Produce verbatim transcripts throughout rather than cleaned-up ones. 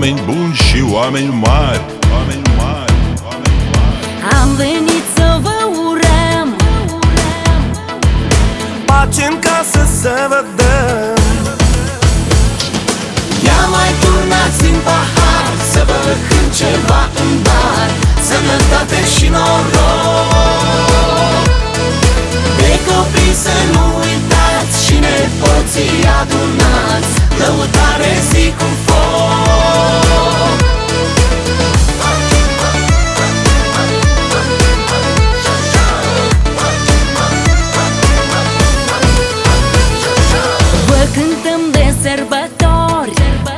oameni buni și oameni mari, oameni mari, oameni mari. Am venit să vă urăm pace în casă să vă dăm. Ia mai turnați în pahar, să vă cânt ceva în bar, sănătate și noroc. De copii să nu uitați și nepoții adunați, lăutare zi cu foc. Vă cântăm de sărbători,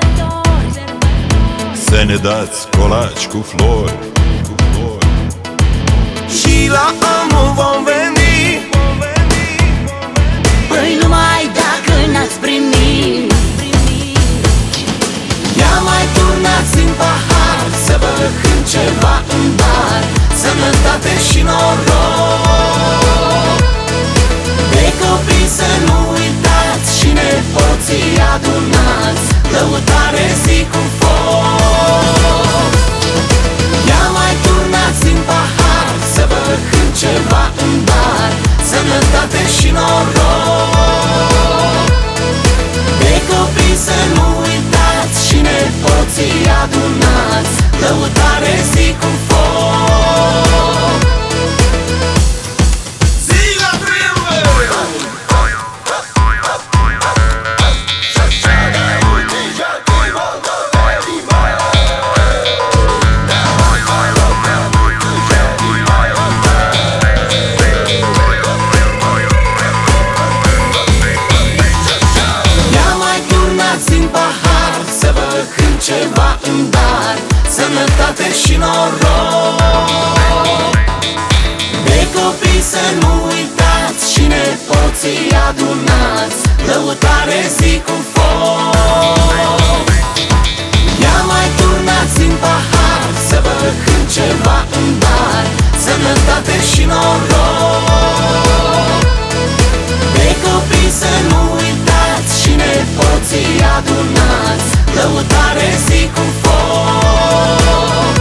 Să ne dați colaci cu flori, cu flori. Și la anul vom veni, păi numai dacă n-ați primit. Ia mai turnați în pahar, să vă cânt ceva în bar, sănătate și noroc. De copii să nu uitați și nepoții adunați, lăutare zi cu foc. Ia mai turnați în pahar, să vă cânt ceva în bar, sănătate și noroc. De copii să nu uitați și nepoții adunați, lăutare zi cu foc. zi la Ceva în dar, sănătate și noroc. De copii să nu uitați și nepoții adunați, lăutare zi cu foc. Ia mai turnați în pahar, să vă cânt ceva în dar, sănătate și noroc. De copii să nu uitați și nepoții adunați, lăutare zi cu foc.